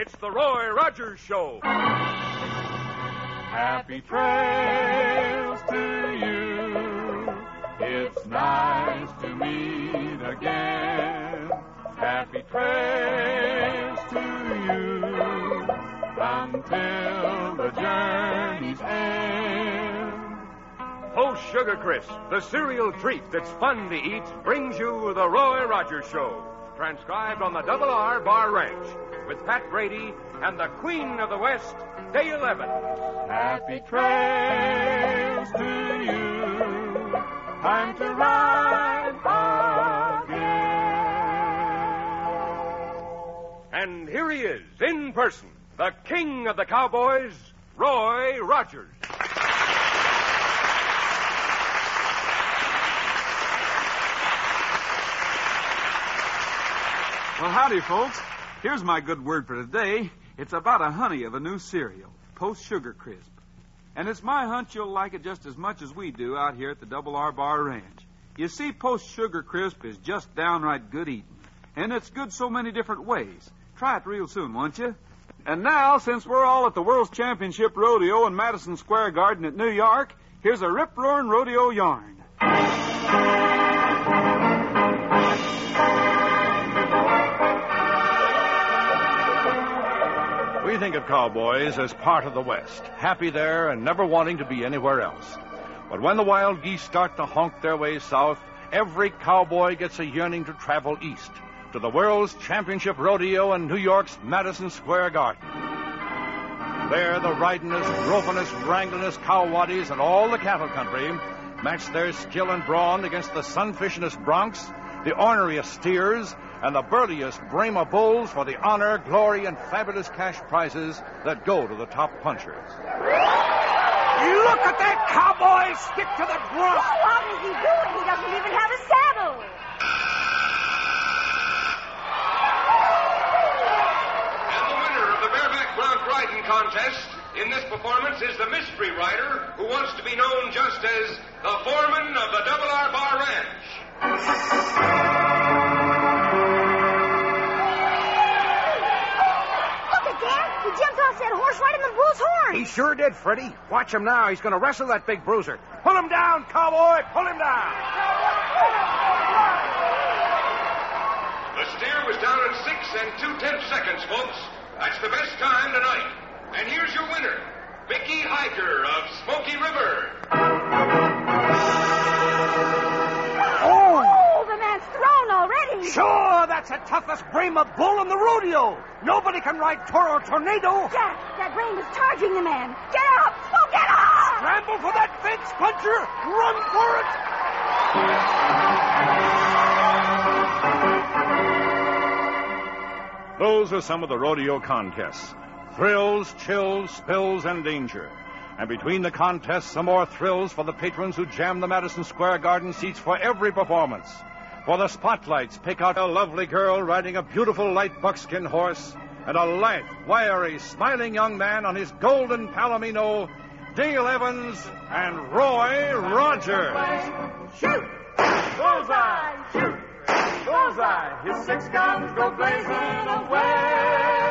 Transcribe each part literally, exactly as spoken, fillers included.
It's the Roy Rogers Show. Happy trails to you. It's nice to meet again. Happy trails to you until the journey's end. Post Sugar Crisp, the cereal treat that's fun to eat, brings you the Roy Rogers Show. Transcribed on the Double R Bar Ranch with Pat Brady and the Queen of the West, Dale Evans. Happy trails to you. Time to ride again. And here he is, in person, the king of the cowboys, Roy Rogers. Well, howdy, folks. Here's my good word for today. It's about a honey of a new cereal, Post Sugar Crisp. And it's my hunch you'll like it just as much as we do out here at the Double R Bar Ranch. You see, Post Sugar Crisp is just downright good eating. And it's good so many different ways. Try it real soon, won't you? And now, since we're all at the World's Championship Rodeo in Madison Square Garden at New York, here's a rip-roaring rodeo yarn. We think of cowboys as part of the West, happy there and never wanting to be anywhere else. But when the wild geese start to honk their way south, every cowboy gets a yearning to travel east, to the World's Championship Rodeo in New York's Madison Square Garden. There, the ridingest, ropingest, wranglingest cow-waddies in all the cattle country match their skill and brawn against the sun-fishingest broncs, the orneriest steers, and the burliest Brahma bulls for the honor, glory, and fabulous cash prizes that go to the top punchers. Look at that cowboy stick to the grunt! Oh, what is he doing? He doesn't even have a saddle. And the winner of the bareback bronc riding contest in this performance is the mystery rider who wants to be known just as the foreman of the Double R Bar Ranch. He jumped off that horse right in the bull's horn. He sure did, Freddie. Watch him now. He's going to wrestle that big bruiser. Pull him down, cowboy. Pull him down. The steer was down in six and two-tenths seconds, folks. That's the best time tonight. And here's your winner, Mickey Hiker of Smoky River. Oh, the man's thrown already. Sure, that's the toughest Brahma bull in the rodeo. Nobody can ride Toro Tornado. Jack, that brain is charging the man. Get up! Oh, get up! Scramble for that fence puncher. Run for it. Those are some of the rodeo contests. Thrills, chills, spills, and danger. And between the contests, some more thrills for the patrons who jam the Madison Square Garden seats for every performance. For the spotlights, pick out a lovely girl riding a beautiful light buckskin horse and a lithe, wiry, smiling young man on his golden palomino, Dale Evans and Roy Rogers. Shoot! Bullseye! Shoot! Bullseye! His six guns go blazing away.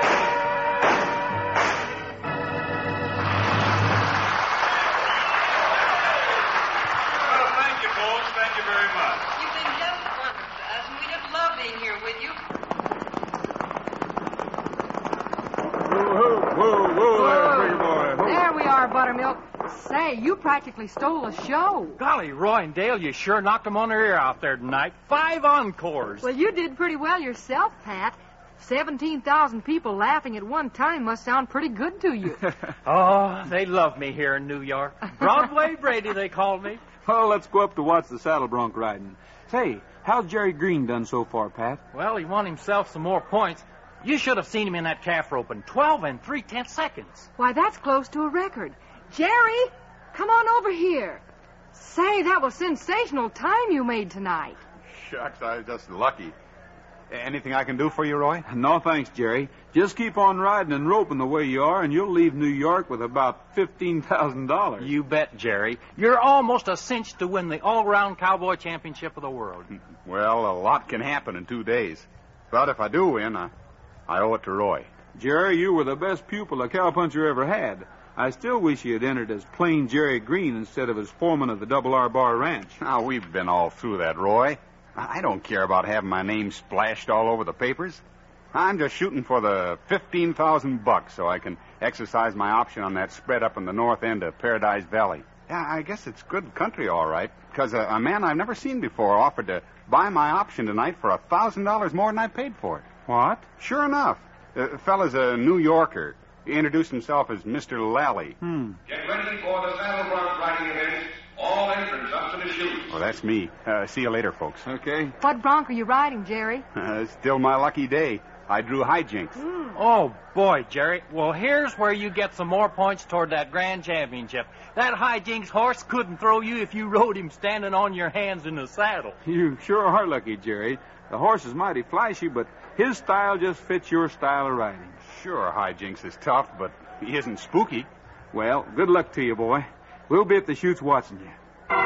Thank you very much. You've been just wonderful to us, and we just love being here with you. Whoa, whoa, whoa, there, pretty boy. Whoa. There we are, Buttermilk. Say, you practically stole a show. Golly, Roy and Dale, you sure knocked them on their ear out there tonight. Five encores. Well, you did pretty well yourself, Pat. seventeen thousand people laughing at one time must sound pretty good to you. Oh, they love me here in New York. Broadway Brady, they call me. Well, let's go up to watch the saddle bronc riding. Say, how's Jerry Green done so far, Pat? Well, he won himself some more points. You should have seen him in that calf roping. Twelve and three-tenths seconds. Why, that's close to a record. Jerry, come on over here. Say, that was sensational time you made tonight. Shucks, I was just lucky. Anything I can do for you, Roy? No, thanks, Jerry. Just keep on riding and roping the way you are, and you'll leave New York with about fifteen thousand dollars. You bet, Jerry. You're almost a cinch to win the all-round cowboy championship of the world. Well, a lot can happen in two days. But if I do win, I, I owe it to Roy. Jerry, you were the best pupil a cowpuncher ever had. I still wish you had entered as plain Jerry Green instead of as foreman of the Double R Bar Ranch. Now, we've been all through that, Roy. I don't care about having my name splashed all over the papers. I'm just shooting for the fifteen thousand bucks so I can exercise my option on that spread up in the north end of Paradise Valley. Yeah, I guess it's good country, all right, because a, a man I've never seen before offered to buy my option tonight for a thousand dollars more than I paid for it. What? Sure enough. The fellow's a New Yorker. He introduced himself as Mister Lally. Hmm. Get ready for the saddle bronc riding event. All entrants up to the chute. Well, that's me. Uh, see you later, folks. Okay. What bronc are you riding, Jerry? Uh, still my lucky day. I drew hijinks. Mm. Oh, boy, Jerry. Well, here's where you get some more points toward that grand championship. That hijinks horse couldn't throw you if you rode him standing on your hands in the saddle. You sure are lucky, Jerry. The horse is mighty flashy, but his style just fits your style of riding. Sure, hijinks is tough, but he isn't spooky. Well, good luck to you, boy. We'll be at the chutes watching you.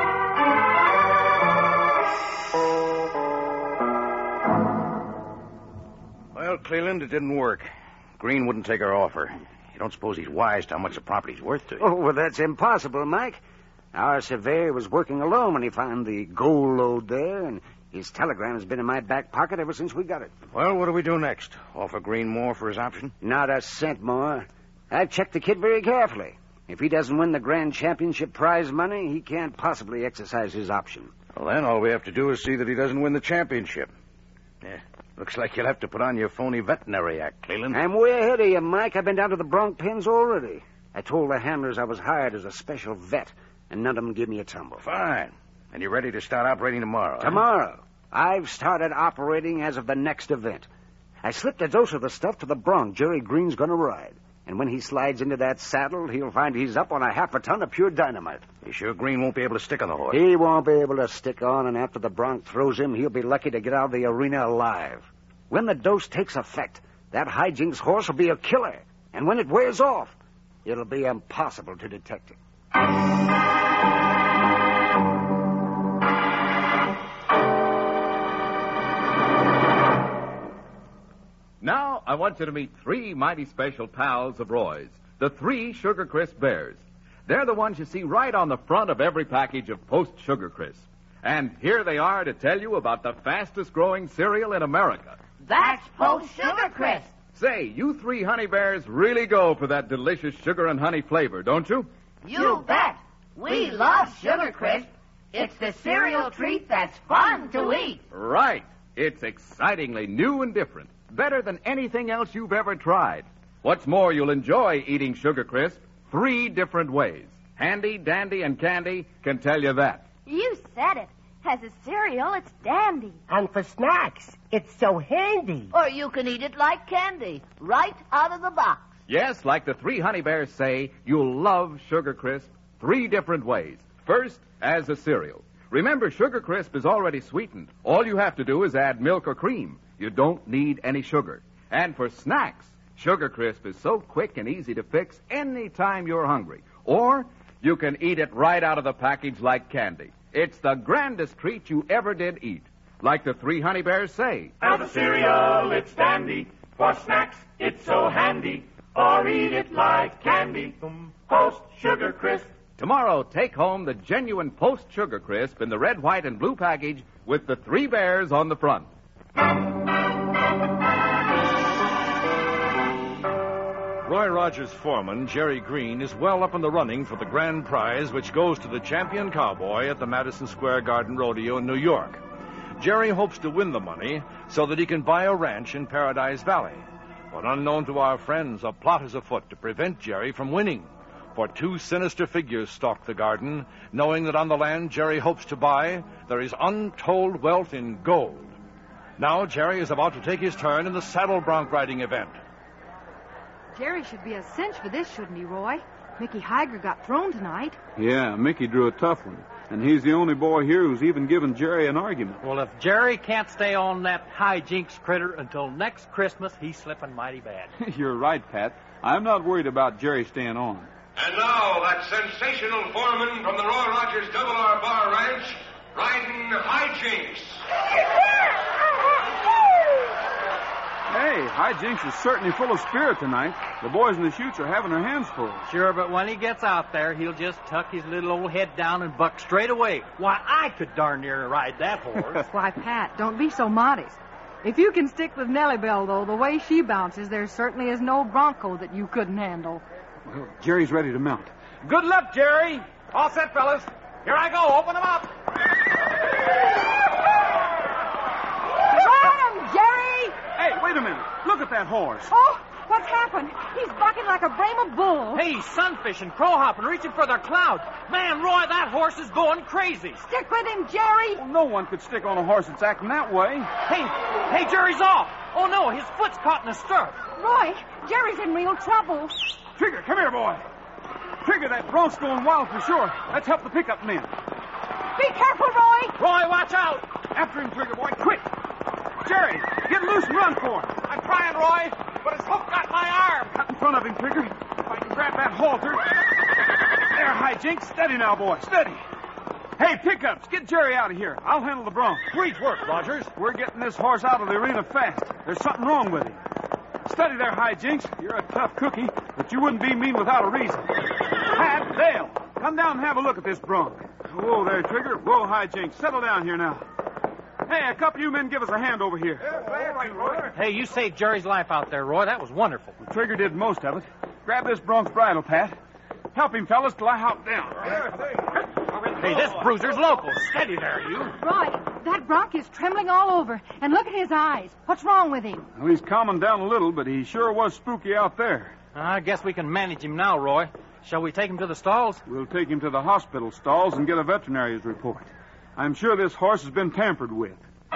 Well, Cleland, it didn't work. Green wouldn't take our offer. You don't suppose he's wise to how much the property's worth to you? Oh, well, that's impossible, Mike. Our surveyor was working alone when he found the gold lode there, and his telegram has been in my back pocket ever since we got it. Well, what do we do next? Offer Green more for his option? Not a cent more. I've checked the kid very carefully. If he doesn't win the grand championship prize money, he can't possibly exercise his option. Well, then all we have to do is see that he doesn't win the championship. Yeah, looks like you'll have to put on your phony veterinary act, Cleland. I'm way ahead of you, Mike. I've been down to the bronc pens already. I told the handlers I was hired as a special vet, and none of them give me a tumble. Fine. And you're ready to start operating tomorrow, huh? Tomorrow. I've started operating as of the next event. I slipped a dose of the stuff to the bronc Jerry Green's going to ride. And when he slides into that saddle, he'll find he's up on a half a ton of pure dynamite. You sure Green won't be able to stick on the horse? He won't be able to stick on, and after the bronc throws him, he'll be lucky to get out of the arena alive. When the dose takes effect, that hijinks horse will be a killer. And when it wears off, it'll be impossible to detect it. Now, I want you to meet three mighty special pals of Roy's, the three Sugar Crisp Bears. They're the ones you see right on the front of every package of Post Sugar Crisp. And here they are to tell you about the fastest-growing cereal in America. That's Post Sugar Crisp. Say, you three honey bears really go for that delicious sugar and honey flavor, don't you? You bet. We love Sugar Crisp. It's the cereal treat that's fun to eat. Right. It's excitingly new and different. Better than anything else you've ever tried. What's more, you'll enjoy eating Sugar Crisp three different ways. Handy, Dandy, and Candy can tell you that. You said it. As a cereal, it's dandy. And for snacks, it's so handy. Or you can eat it like candy, right out of the box. Yes, like the three honey bears say, you'll love Sugar Crisp three different ways. First, as a cereal. Remember, Sugar Crisp is already sweetened. All you have to do is add milk or cream. You don't need any sugar. And for snacks, Sugar Crisp is so quick and easy to fix any time you're hungry. Or you can eat it right out of the package like candy. It's the grandest treat you ever did eat. Like the three honey bears say. As a cereal, it's dandy. For snacks, it's so handy. Or eat it like candy. Post Sugar Crisp. Tomorrow, take home the genuine Post Sugar Crisp in the red, white, and blue package with the three bears on the front. Roy Rogers' foreman, Jerry Green, is well up in the running for the grand prize, which goes to the champion cowboy at the Madison Square Garden Rodeo in New York. Jerry hopes to win the money so that he can buy a ranch in Paradise Valley. But unknown to our friends, a plot is afoot to prevent Jerry from winning. For two sinister figures stalk the garden, knowing that on the land Jerry hopes to buy, there is untold wealth in gold. Now Jerry is about to take his turn in the saddle bronc riding event. Jerry should be a cinch for this, shouldn't he, Roy? Mickey Heiger got thrown tonight. Yeah, Mickey drew a tough one. And he's the only boy here who's even given Jerry an argument. Well, if Jerry can't stay on that hijinks critter until next Christmas, he's slipping mighty bad. You're right, Pat. I'm not worried about Jerry staying on. And now, that sensational foreman from the Roy Rogers Double R Bar Ranch, riding hijinks. Hey, Hijinks is certainly full of spirit tonight. The boys in the chutes are having their hands full. Sure, but when he gets out there, he'll just tuck his little old head down and buck straight away. Why, I could darn near ride that horse. Why, Pat, don't be so modest. If you can stick with Nellie Bell, though, the way she bounces, there certainly is no bronco that you couldn't handle. Well, Jerry's ready to mount. Good luck, Jerry. All set, fellas. Here I go. Open them up. Run him, Jerry! Hey, wait a minute. Look at that horse. Oh, what's happened? He's bucking like a Brahma bull. Hey, sunfishing, crowhopping, reaching for their clouds. Man, Roy, that horse is going crazy. Stick with him, Jerry. Well, no one could stick on a horse that's acting that way. Hey, hey, Jerry's off. Oh, no, his foot's caught in a stirrup. Roy, Jerry's in real trouble. Trigger, come here, boy. Trigger, that bronk's going wild for sure. Let's help the pickup men. Be careful, Roy. Roy, watch out. After him, Trigger, boy, quick. Jerry, get loose and run for him. I'm trying, Roy, but his hook got my arm. Cut in front of him, Trigger. If I can grab that halter. There, Hijinks. Steady now, boy. Steady. Hey, pickups, get Jerry out of here. I'll handle the bronc. Great work, Rogers. We're getting this horse out of the arena fast. There's something wrong with him. Steady there, Hijinks. You're a tough cookie, but you wouldn't be mean without a reason. Pat, Dale, come down and have a look at this bronc. Whoa there, Trigger. Whoa, Hijinks. Settle down here now. Hey, a couple of you men give us a hand over here. Hey, you saved Jerry's life out there, Roy. That was wonderful. Well, Trigger did most of it. Grab this bronc's bridle, Pat. Help him, fellas, till I hop down. Hey, this bruiser's local. Steady there, you. Roy, that bronc is trembling all over. And look at his eyes. What's wrong with him? Well, he's calming down a little, but he sure was spooky out there. I guess we can manage him now, Roy. Shall we take him to the stalls? We'll take him to the hospital stalls and get a veterinary's report. I'm sure this horse has been tampered with.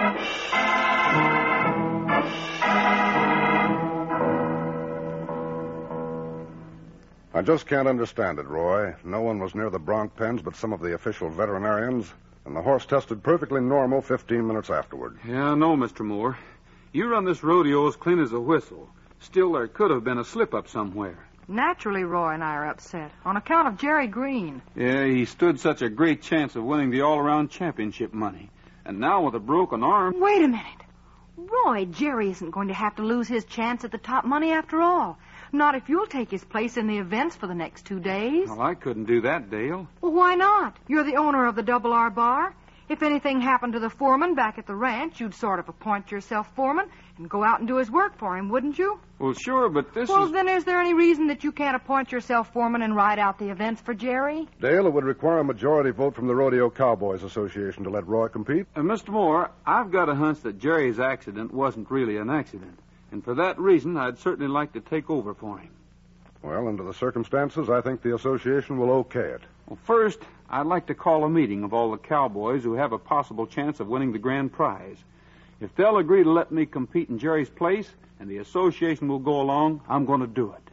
I just can't understand it, Roy. No one was near the bronc pens but some of the official veterinarians, and the horse tested perfectly normal fifteen minutes afterward. Yeah, no, Mister Moore. You run this rodeo as clean as a whistle. Still, there could have been a slip-up somewhere. Naturally, Roy and I are upset on account of Jerry Green. Yeah, he stood such a great chance of winning the all-around championship money. And now with a broken arm... Wait a minute. Roy, Jerry isn't going to have to lose his chance at the top money after all. Not if you'll take his place in the events for the next two days. Well, I couldn't do that, Dale. Well, why not? You're the owner of the Double R Bar. If anything happened to the foreman back at the ranch, you'd sort of appoint yourself foreman and go out and do his work for him, wouldn't you? Well, sure, but this well, is... then is there any reason that you can't appoint yourself foreman and ride out the events for Jerry? Dale, it would require a majority vote from the Rodeo Cowboys Association to let Roy compete. Uh, Mister Moore, I've got a hunch that Jerry's accident wasn't really an accident. And for that reason, I'd certainly like to take over for him. Well, under the circumstances, I think the association will okay it. Well, first, I'd like to call a meeting of all the cowboys who have a possible chance of winning the grand prize. If they'll agree to let me compete in Jerry's place and the association will go along, I'm going to do it.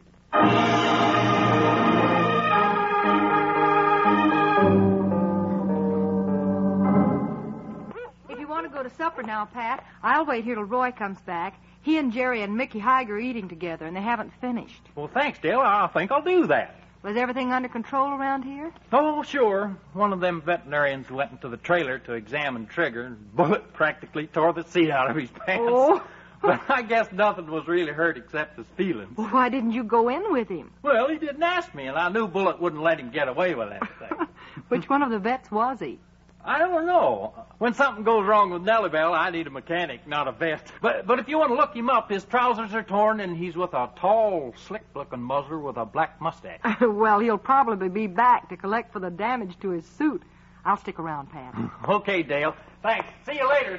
If you want to go to supper now, Pat, I'll wait here till Roy comes back. He and Jerry and Mickey Hyger are eating together, and they haven't finished. Well, thanks, Dale. I think I'll do that. Was everything under control around here? Oh, sure. One of them veterinarians went into the trailer to examine Trigger, and Bullet practically tore the seat out of his pants. Oh. But I guess nothing was really hurt except his feelings. Well, why didn't you go in with him? Well, he didn't ask me, and I knew Bullet wouldn't let him get away with anything. Which one of the vets was he? I don't know. When something goes wrong with Nellie Bell, I need a mechanic, not a vet. But but if you want to look him up, his trousers are torn, and he's with a tall, slick-looking muzzler with a black mustache. Well, he'll probably be back to collect for the damage to his suit. I'll stick around, Pat. Okay, Dale. Thanks. See you later.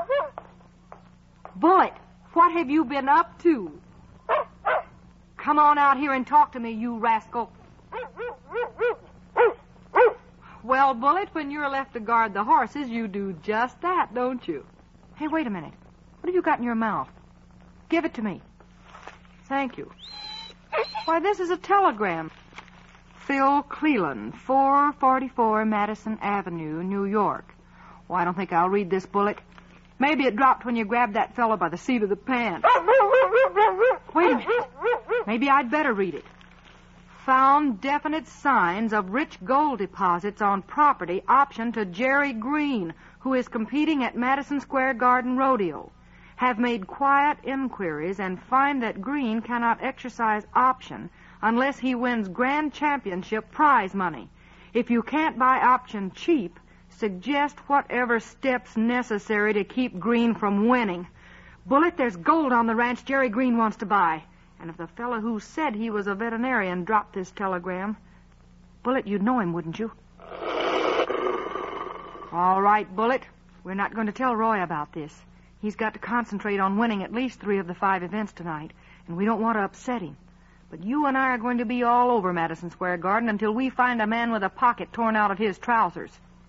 Bullet, what have you been up to? Come on out here and talk to me, you rascal. Well, Bullet, when you're left to guard the horses, you do just that, don't you? Hey, wait a minute. What have you got in your mouth? Give it to me. Thank you. Why, this is a telegram. Phil Cleland, four forty-four Madison Avenue, New York. Well, I don't think I'll read this, Bullet. Maybe it dropped when you grabbed that fellow by the seat of the pants. Wait a minute. Maybe I'd better read it. Found definite signs of rich gold deposits on property optioned to Jerry Green, who is competing at Madison Square Garden Rodeo. have made quiet inquiries and find that Green cannot exercise option unless he wins grand championship prize money. If you can't buy option cheap, suggest whatever steps necessary to keep Green from winning. Bullet, there's gold on the ranch Jerry Green wants to buy. And if the fellow who said he was a veterinarian dropped this telegram, Bullet, you'd know him, wouldn't you? All right, Bullet. We're not going to tell Roy about this. He's got to concentrate on winning at least three of the five events tonight, and we don't want to upset him. But you and I are going to be all over Madison Square Garden until we find a man with a pocket torn out of his trousers.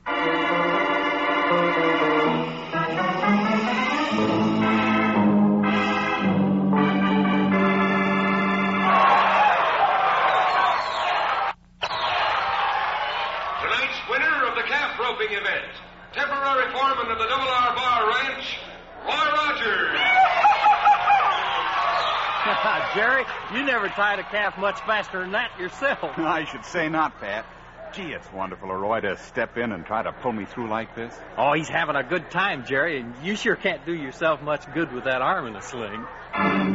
Tonight's winner of the calf roping event, temporary foreman of the Double R Bar Ranch, Roy Rogers. Jerry, you never tied a calf much faster than that yourself. I should say not, Pat. Gee, it's wonderful of Roy to step in and try to pull me through like this. Oh, he's having a good time, Jerry, and you sure can't do yourself much good with that arm in a sling. And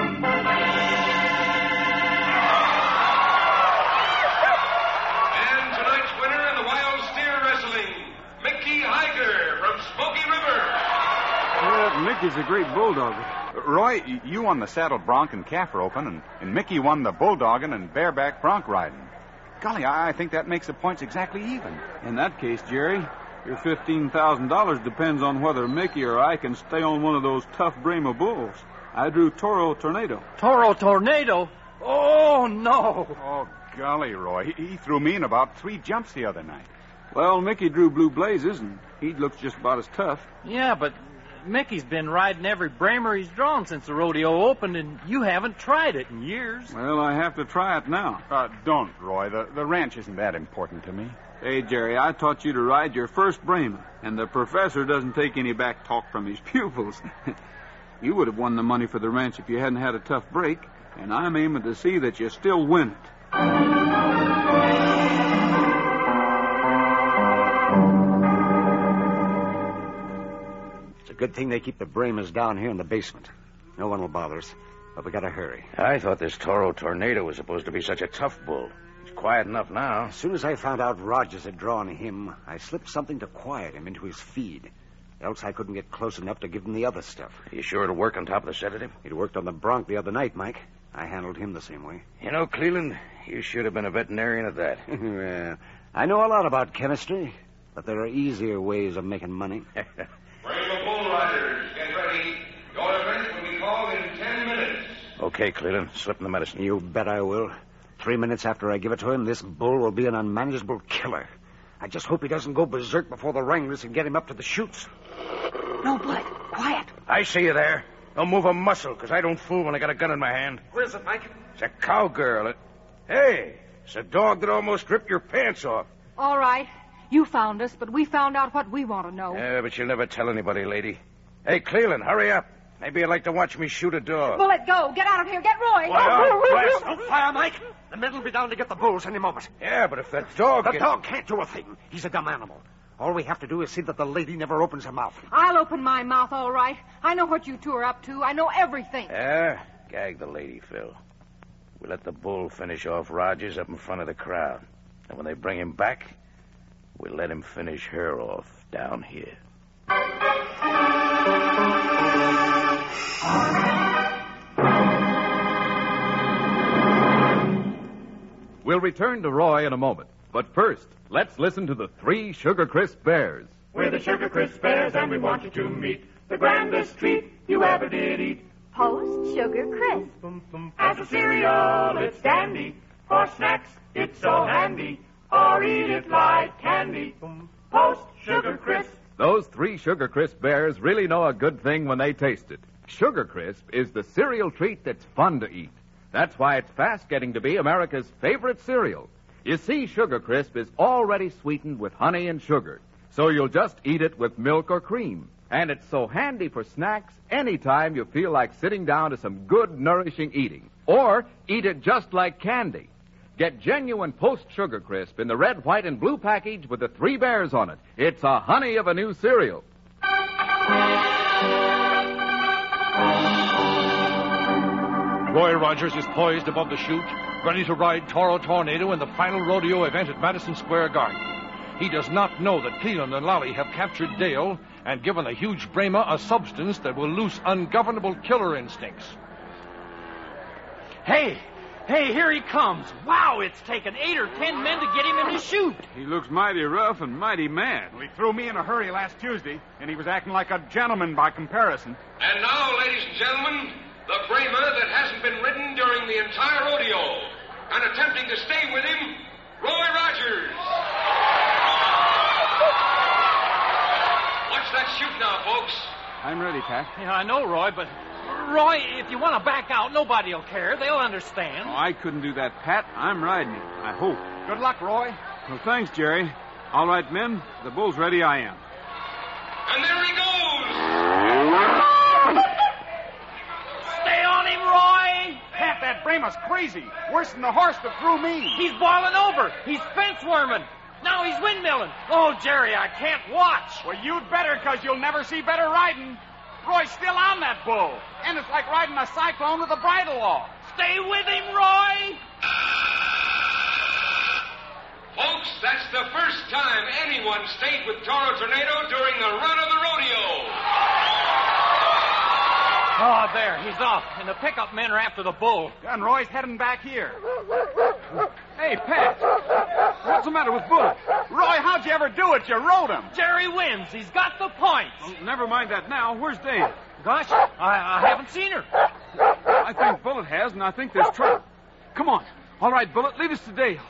tonight's winner in the wild steer wrestling, Mickey Higer from Smoky River. Yeah, Mickey's a great bulldog. Roy, you won the saddle bronc and calf roping, and, and Mickey won the bulldogging and bareback bronc riding. Golly, I think that makes the points exactly even. In that case, Jerry, your fifteen thousand dollars depends on whether Mickey or I can stay on one of those tough Brahma bulls. I drew Toro Tornado. Toro Tornado? Oh, no. Oh, golly, Roy. He, he threw me in about three jumps the other night. Well, Mickey drew Blue Blazes, and he looks just about as tough. Yeah, but Mickey's been riding every Bramer he's drawn since the rodeo opened, and you haven't tried it in years. Well, I have to try it now. Uh, don't, Roy. The, the ranch isn't that important to me. Hey, Jerry, I taught you to ride your first Brahma, and the professor doesn't take any back talk from his pupils. You would have won the money for the ranch if you hadn't had a tough break, and I'm aiming to see that you still win it. Good thing they keep the Brahmas down here in the basement. No one will bother us, but we gotta hurry. I thought this Toro Tornado was supposed to be such a tough bull. He's quiet enough now. As soon as I found out Rogers had drawn him, I slipped something to quiet him into his feed. Else I couldn't get close enough to give him the other stuff. Are you sure it'll work on top of the sedative? It worked on the bronc the other night, Mike. I handled him the same way. You know, Cleveland, you should have been a veterinarian at that. Well, I know a lot about chemistry, but there are easier ways of making money. Brahma bull riders, get ready. Your event will be called in ten minutes. Okay, Cleveland, slip in the medicine. You bet I will. Three minutes after I give it to him, this bull will be an unmanageable killer. I just hope he doesn't go berserk before the wranglers can get him up to the chutes. No, Bullet. Quiet. I see you there. Don't move a muscle, because I don't fool when I got a gun in my hand. Where is it, Mike? It's a cowgirl. It... Hey, it's a dog that almost ripped your pants off. All right. You found us, but we found out what we want to know. Yeah, but you'll never tell anybody, lady. Hey, Cleveland, hurry up. Maybe you'd like to watch me shoot a dog. Bullet, go. Get out of here. Get Roy. Well, blast. Don't fire, Mike. The men will be down to get the bulls any moment. Yeah, but if that dog... The gets... dog can't do a thing. He's a dumb animal. All we have to do is see that the lady never opens her mouth. I'll open my mouth, all right. I know what you two are up to. I know everything. Yeah? Gag the lady, Phil. We let the bull finish off Rogers up in front of the crowd. And when they bring him back, we'll let him finish her off down here. We'll return to Roy in a moment. But first, let's listen to the Three Sugar Crisp Bears. We're the Sugar Crisp Bears, and we want you to meet the grandest treat you ever did eat. Post Sugar Crisp. As a cereal, it's dandy. For snacks, it's so handy. Or eat it like candy. Post Sugar Crisp. Those Three Sugar Crisp Bears really know a good thing when they taste it. Sugar Crisp is the cereal treat that's fun to eat. That's why it's fast getting to be America's favorite cereal. You see, Sugar Crisp is already sweetened with honey and sugar, so you'll just eat it with milk or cream. And it's so handy for snacks anytime you feel like sitting down to some good, nourishing eating. Or eat it just like candy. Get genuine Post Sugar Crisp in the red, white, and blue package with the three bears on it. It's a honey of a new cereal. Roy Rogers is poised above the chute, ready to ride Toro Tornado in the final rodeo event at Madison Square Garden. He does not know that Cleland and Lally have captured Dale and given the huge Brahma a substance that will loose ungovernable killer instincts. Hey, hey, here he comes. Wow, it's taken eight or ten men to get him in the chute. He looks mighty rough and mighty mad. Well, he threw me in a hurry last Tuesday, and he was acting like a gentleman by comparison. And now, ladies and gentlemen, the Brahma that hasn't been ridden during the entire rodeo, and attempting to stay with him, Roy Rogers. Watch that chute now, folks. I'm ready, Pat. Yeah, I know, Roy, but... Roy, if you want to back out, nobody will care. They'll understand. Oh, I couldn't do that, Pat. I'm riding him. I hope. Good luck, Roy. Well, thanks, Jerry. All right, men. The bull's ready. I am. And there he goes! Stay on him, Roy! Pat, that Brahma's crazy. Worse than the horse that threw me. He's boiling over. He's fence worming. Now he's windmilling. Oh, Jerry, I can't watch. Well, you'd better, because you'll never see better riding. Roy's still on that bull. And it's like riding a cyclone with a bridle off. Stay with him, Roy! Folks, that's the first time anyone stayed with Toro Tornado during the run of the rodeo. Oh, there, he's off. And the pickup men are after the bull. And Roy's heading back here. Hey, Pat. What's the matter with Bullet? Roy, how'd you ever do it? You rode him. Jerry wins. He's got the points. Well, never mind that now. Where's Dale? Gosh, I, I haven't seen her. I think Bullet has, and I think there's trouble. Come on. All right, Bullet, lead us to Dale.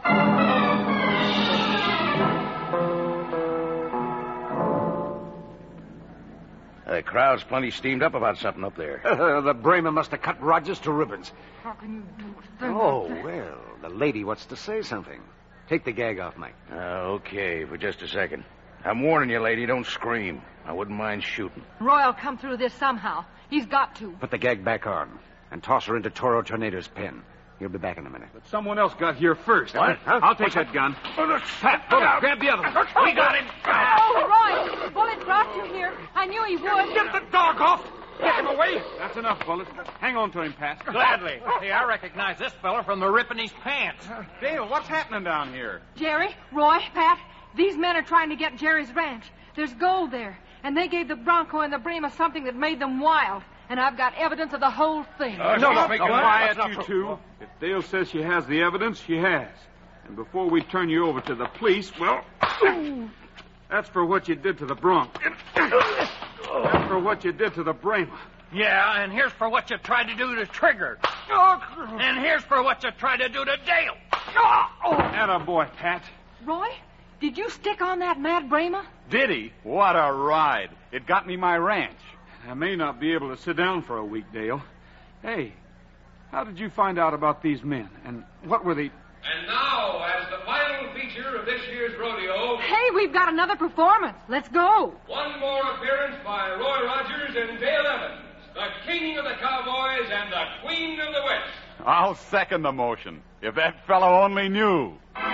The crowd's plenty steamed up about something up there. Uh, the Brahma must have cut Rogers to ribbons. How can you do a thing Oh, like that? well, the lady wants to say something. Take the gag off, Mike. Uh, okay, for just a second. I'm warning you, lady, don't scream. I wouldn't mind shooting. Roy'll come through this somehow. He's got to. Put the gag back on and toss her into Toro Tornado's pen. He'll be back in a minute. But someone else got here first. What? Huh? I'll take that gun. Pat, Bullet, grab the other one. We got him. Oh, Roy, Bullet brought you here. I knew he would. Get the dog off. Get him away. That's enough, Bullet. Hang on to him, Pat. Gladly. Hey, I recognize this fella from the rip in his pants. Dale, what's happening down here? Jerry, Roy, Pat, these men are trying to get Jerry's ranch. There's gold there, and they gave the Bronco and the Brahma something that made them wild. And I've got evidence of the whole thing. Uh, no, no, no, quiet, no, you no. two. If Dale says she has the evidence, she has. And before we turn you over to the police, well, that's for what you did to the Bronco. That's for what you did to the Brahma. Yeah, and here's for what you tried to do to Trigger. And here's for what you tried to do to Dale. Attaboy, Pat. Roy, did you stick on that mad Brahma? Did he? What a ride. It got me my ranch. I may not be able to sit down for a week, Dale. Hey, how did you find out about these men? And what were they... And now, as the final feature of this year's rodeo... Hey, we've got another performance. Let's go. One more appearance by Roy Rogers and Dale Evans, the king of the cowboys and the queen of the West. I'll second the motion. If that fellow only knew.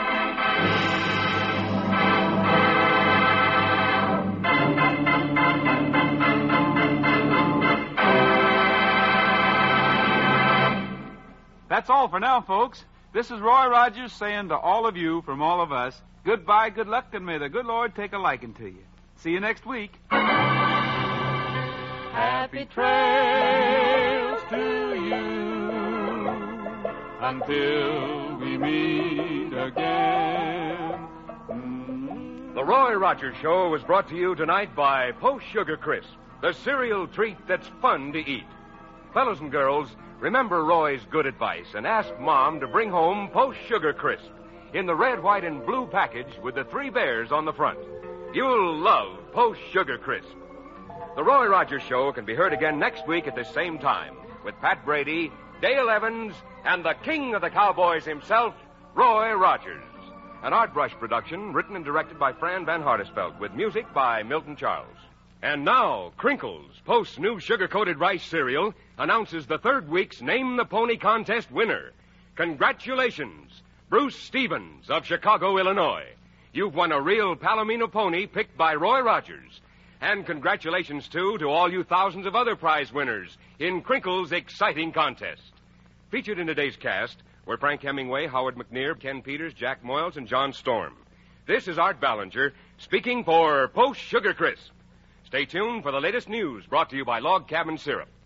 That's all for now, folks. This is Roy Rogers saying to all of you from all of us, goodbye, good luck, and may the good Lord take a liking to you. See you next week. Happy trails to you until we meet again. The Roy Rogers Show was brought to you tonight by Post Sugar Crisp, the cereal treat that's fun to eat. Fellows and girls, remember Roy's good advice and ask Mom to bring home Post Sugar Crisp in the red, white, and blue package with the three bears on the front. You'll love Post Sugar Crisp. The Roy Rogers Show can be heard again next week at this same time with Pat Brady, Dale Evans, and the king of the cowboys himself, Roy Rogers. An Art Brush production written and directed by Fran Van Hartesveld with music by Milton Charles. And now, Crinkles, Post's new sugar-coated rice cereal, announces the third week's Name the Pony contest winner. Congratulations, Bruce Stevens of Chicago, Illinois. You've won a real Palomino pony picked by Roy Rogers. And congratulations, too, to all you thousands of other prize winners in Crinkles' exciting contest. Featured in today's cast were Frank Hemingway, Howard McNear, Ken Peters, Jack Moyles, and John Storm. This is Art Ballinger speaking for Post Sugar Crisp. Stay tuned for the latest news brought to you by Log Cabin Syrup.